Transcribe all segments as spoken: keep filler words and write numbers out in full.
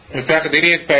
Rabbi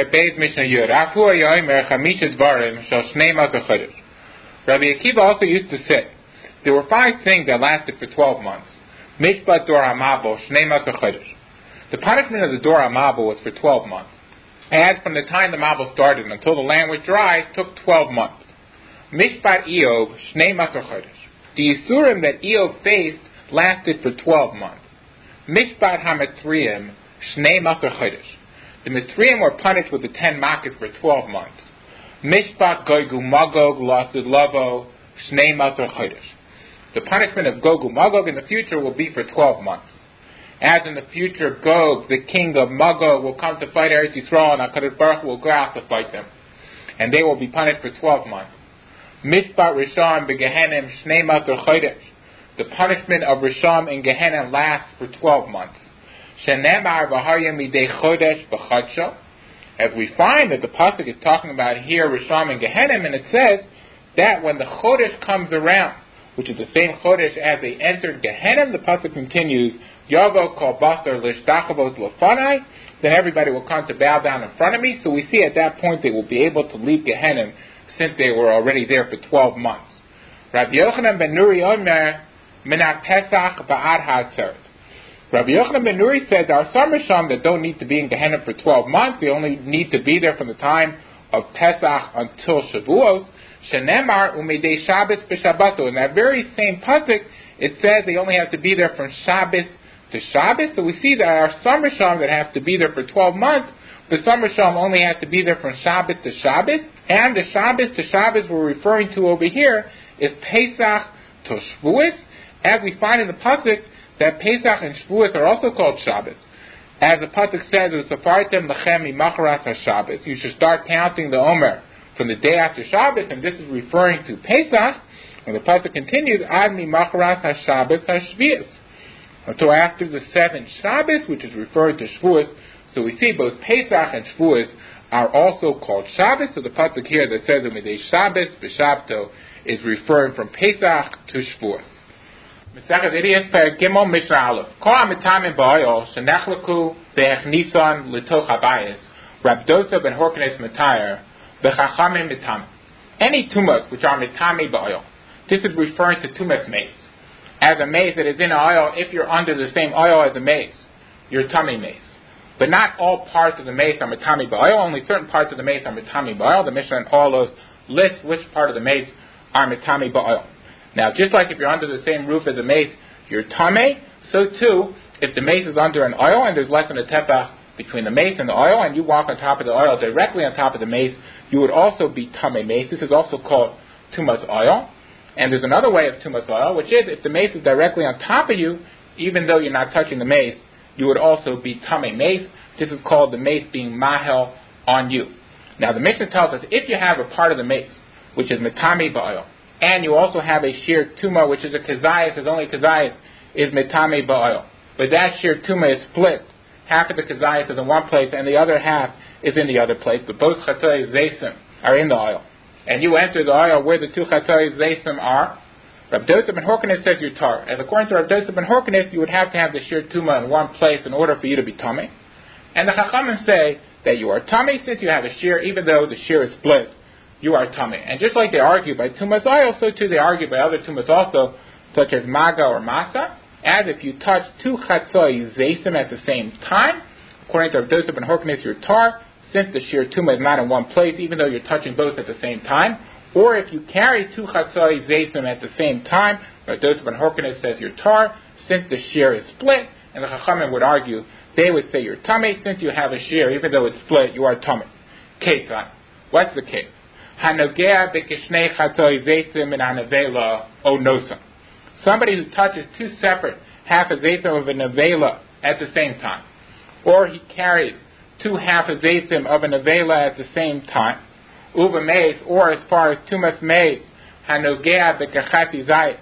Akiva also used to say there were five things that lasted for twelve months. Mishpat Dor HaMabul Shnei Matzah Chodesh. The punishment of the Dor HaMabul was for twelve months. And from the time the Mabul started until the land was dry took twelve months. Mishpat Eov Shnei Matzah Chodesh. The Yisurim that Eov faced lasted for twelve months. Mishpat HaMetriim Shnei Matzah Chodesh. The Metriim were punished with the ten makas for twelve months. Mishpat Gog Magog Lasid Lavo Shnei Matzah Chodesh. The punishment of Gog Magog in the future will be for twelve months. As in the future, Gog, the king of Magog, will come to fight Eretz Yisrael, and HaKadosh Baruch Hu will go out to fight them. And they will be punished for twelve months. Mishpat Risham Begehenim Shnei Matzah Chodesh. The punishment of Risham in Gehenna lasts for twelve months. Shenemar V'Haryam Midei Chodesh B'Chadsho. As we find that the pasuk is talking about here Risham and Gehenna, and it says that when the Chodesh comes around, which is the same Chodesh as they entered Gehenna, the pasuk continues, Yavo Kol Basar Lishtachavos Lefanai, then everybody will come to bow down in front of me. So we see at that point they will be able to leave Gehenna since they were already there for twelve months. Rabbi Yochanan ben Nuri Omer Minat Pesach Ba'ad HaAtzeret. Rabbi Yochanan ben Nuri said there are some Risham that don't need to be in Gehenna for twelve months. They only need to be there from the time of Pesach until Shavuos. Shenemar Umedei Shabbos B'Shabbato. In that very same pasuk, it says they only have to be there from Shabbos to Shabbos. So we see that there are some Risham that have to be there for twelve months, but some Risham only have to be there from Shabbos to Shabbos. And the Shabbos to Shabbos we're referring to over here is Pesach to Shavuos, as we find in the pasuk that Pesach and Shavuos are also called Shabbos. As the pasuk says, "Usafartem lachem imacharas haShabbos." You should start counting the Omer from the day after Shabbos, and this is referring to Pesach. And the pasuk continues, "Ad mimacharas haShabbos haShvius," until after the seventh Shabbos, which is referring to Shavuos. So we see both Pesach and Shavuos are also called Shabbos. So the pasuk here that says "Umidei Shabbos b'Shabto" is referring from Pesach to Shavuos. Mesechet Idiyos Perek Gimel Mishnah Aleph. Kol hamitamim ba'oil shenechlaku ve'echnisan litoch habayis Rab Dosa ben Horkenes Matayer v'chachamim mitam. Any tumas which are mitami ba'oil. This is referring to tumas mace. As a mace that is in oil, if you're under the same oil as the mace, you're tummy mace. But not all parts of the mace are mitami ba'oil. Only certain parts of the mace are mitami ba'oil. The Mishnah in all those lists which part of the mace are mitami ba'oil. Now, just like if you're under the same roof as a mace, you're tameh, so too, if the mace is under an oil and there's less than a tefach between the mace and the oil, and you walk on top of the oil directly on top of the mace, you would also be tameh mace. This is also called tumas oil. And there's another way of tumas oil, which is if the mace is directly on top of you, even though you're not touching the mace, you would also be tameh mace. This is called the mace being mahel on you. Now, the Mishnah tells us if you have a part of the mace, which is mitami ba'oil, and you also have a sheer tuma, which is a kazayas, is only kazayas, is mitame ba'oil. But that sheer tuma is split. Half of the kazayas is in one place, and the other half is in the other place. But both chatayis zaysim are in the oil. And you enter the oil where the two chatayis zaysim are. Rab Dosa ben Horkenes says you're tar. And according to Rab Dosa ben Horkenes, you would have to have the sheer tuma in one place in order for you to be tummy. And the chachamim say that you are tummy since you have a sheer, even though the sheer is split. You are tummy. And just like they argue by tumas oil, so too they argue by other tumas also, such as maga or masa, as if you touch two chatzoi zaysim at the same time, according to Rav Dosa ben Horkenes, you're tar, since the sheer tuma is not in one place, even though you're touching both at the same time. Or if you carry two chatzoi zaysim at the same time, Rav Dosa ben Horkenes says you're tar, since the sheer is split, and the chachamim would argue, they would say you're tummy, since you have a sheer, even though it's split, you are tummy. Ketzan. What's the case? Hanogea bekishnei chatzoi zaysim in hanavela o nosa. Somebody who touches two separate half a zaysim of a nevela at the same time, or he carries two half a zaysim of a nevela at the same time, uva mace, or as far as tumas mace, hanogea bekachati zayis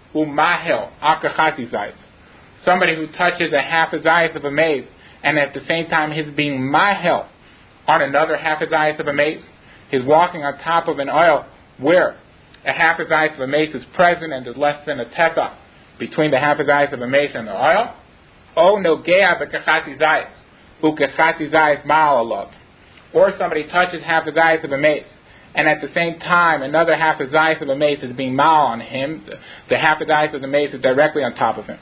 umahel akachati zayis. Somebody who touches a half a zayis of a mace, and at the same time he's being mahel on another half a zayis of a mace. He's walking on top of an oil where a half a zayis of a mace is present and there's less than a tefah between the half a zayis of a mace and the oil. Oh, no gea bekachati zayis. ukechati zayis ma'al alav. Or somebody touches half the zayis of a mace, and at the same time another half the zayis of a mace is being ma'al on him. The, the half the zayis of the mace is directly on top of him.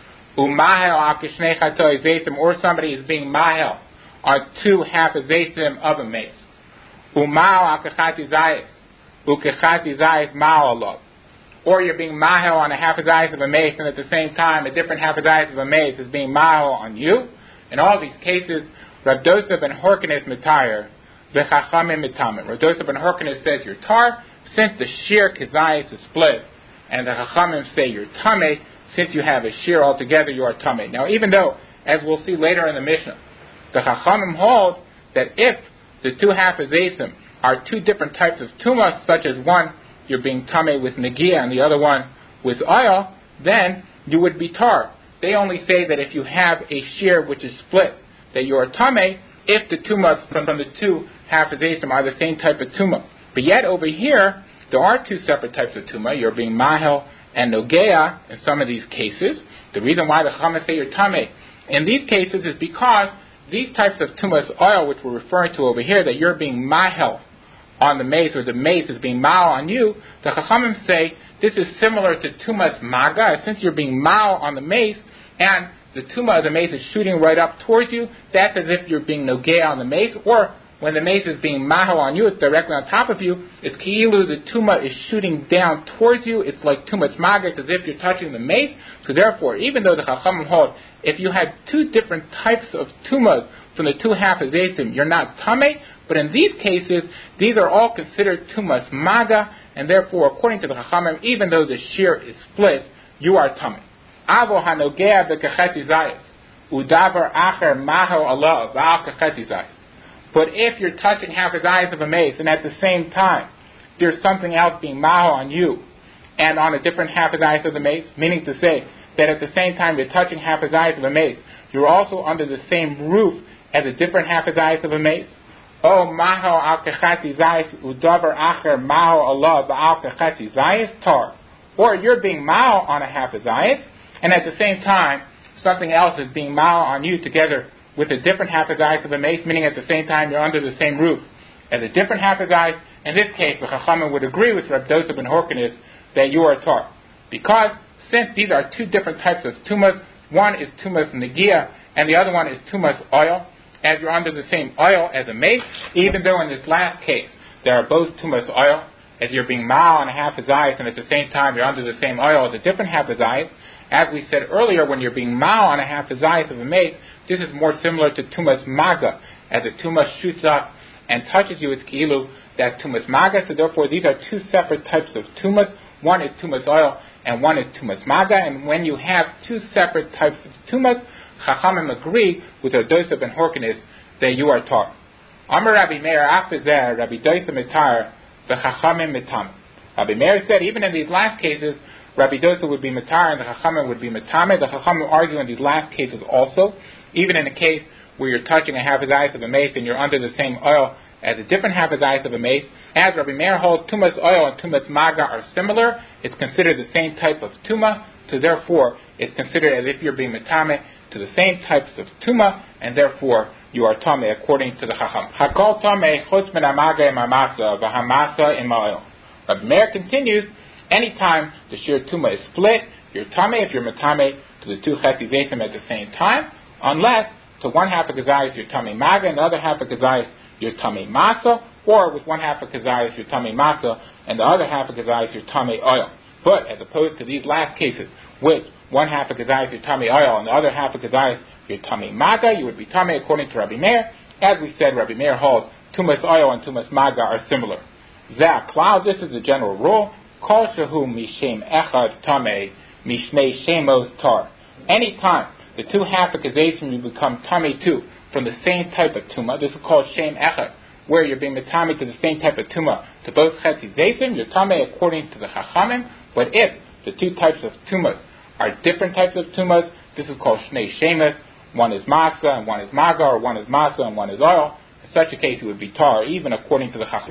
Umahel al kishnei chatoi zaytim, or somebody is being mahel on two half a zaytim of a mace. Umahel al kechati zayis, ukechati zayis ma'al alav. Or you're being mahel on a half a zayis of a mace, and at the same time a different half a zayis of a mace is being mahel on you. In all these cases, Rav Dosa ben Horkenes mitayr, v'chachamim mitamim. Rav Dosa ben Horkenes says you're tar, since the sheer kezayis is split, and the chachamim say you're tameh, since you have a sheer altogether, you are tameh. Now, even though, as we'll see later in the Mishnah, the chachamim hold that if the two half a zaysim are two different types of tumas, such as one you're being tameh with negia and the other one with oil, then you would be tar. They only say that if you have a shear which is split, that you are tameh if the tumas from, from the two half a zaysim are the same type of tumah. But yet over here, there are two separate types of tumah. You're being mahel and nogea in some of these cases. The reason why the chachamim say you're tameh in these cases is because these types of tumas oil, which we're referring to over here, that you're being mahel on the mace, or the mace is being ma'al on you, the chachamim say this is similar to tumas maga. Since you're being ma'al on the mace, and the tumah of the mace is shooting right up towards you, that's as if you're being nogea on the mace. Or when the mace is being mahal on you, it's directly on top of you, it's ki'ilu, the tumah is shooting down towards you, it's like tumas maga, it's as if you're touching the mace. So therefore, even though the chachamim hold, if you had two different types of tumas from the two half of zaytim, you're not tameh. But in these cases, these are all considered tumas maga, and therefore, according to the chachamim, even though the shear is split, you are tameh. Avo hanogea v'kecheti zayis, udavar acher maho Allah v'al kecheti zayis. But if you're touching half the zayis of a mace, and at the same time there's something else being maho on you, and on a different half the zayis of the mace, meaning to say that at the same time you're touching half the zayis of a mace, you're also under the same roof as a different half the zayis of a mace. Oh, maho al kecheti zayis udavar acher maho Allah v'al kecheti zayis tar. Or you're being maho on a half a zayis, and at the same time, something else is being ma'al on you together with a different half a zayis of a mace, meaning at the same time you're under the same roof as a different half a zayis. In this case, the chachamim would agree with Rav Dosa ben Horkenes that you are tar. Because since these are two different types of tumas, one is tumas negia and the other one is tumas oil, as you're under the same oil as a mace, even though in this last case there are both tumas oil, as you're being ma'al on a half a zayis and at the same time you're under the same oil as a different half a zayis. As we said earlier, when you're being ma'al on a half a zayis of a mace, this is more similar to tumas maga. As the tumas shoots up and touches you, it's ki'ilu, that's tumas maga. So therefore, these are two separate types of tumas. One is tumas oil, and one is tumas maga. And when you have two separate types of tumas, chachamim agree with Rav Dosa ben Horkenes that you are tar. Amar Rabbi Meir afizer Rabbi Dosa mitar v'chachamim mitam. Rabbi Meir said, even in these last cases, Rabbi Dosa would be matar and the chachamim would be matame. The chachamim argue in these last cases also, even in a case where you're touching a half a zayis of a mace and you're under the same oil as a different half a zayis of a mace. As Rabbi Meir holds, tumas oil and tumas maga are similar. It's considered the same type of tuma, so therefore it's considered as if you're being matame to the same types of tuma, and therefore you are tame according to the chacham. Hakol tame chutz min hamaga im hamasa v'hamasa im oil. Rabbi Meir continues, anytime the sheer tuma is split, you're tame if you're matame to the two cheti zaytim at the same time, unless to one half of kazayis you're tame maga and the other half of kazayis you're tame masa, or with one half of kazayis you're tame masa and the other half of kazayis you're tame oil. But as opposed to these last cases, with one half of kazayis you're tame oil and the other half of kazayis you're tame maga, you would be tame according to Rabbi Meir. As we said, Rabbi Meir holds tumas oil and tumas maga are similar. Zah cloud, this is the general rule. Kol shehu mishem echad tameh mishnei shemos tar. Anytime the two half of kazayim you become tameh too from the same type of tuma, this is called shem echad, where you're being tameh to the same type of tuma to both chetzi zaytim, you're tameh according to the chachamim. But if the two types of tumas are different types of tumas, this is called shnei shemes. One is masa and one is maga, or one is masa and one is oil. In such a case, it would be tar, even according to the chachamim.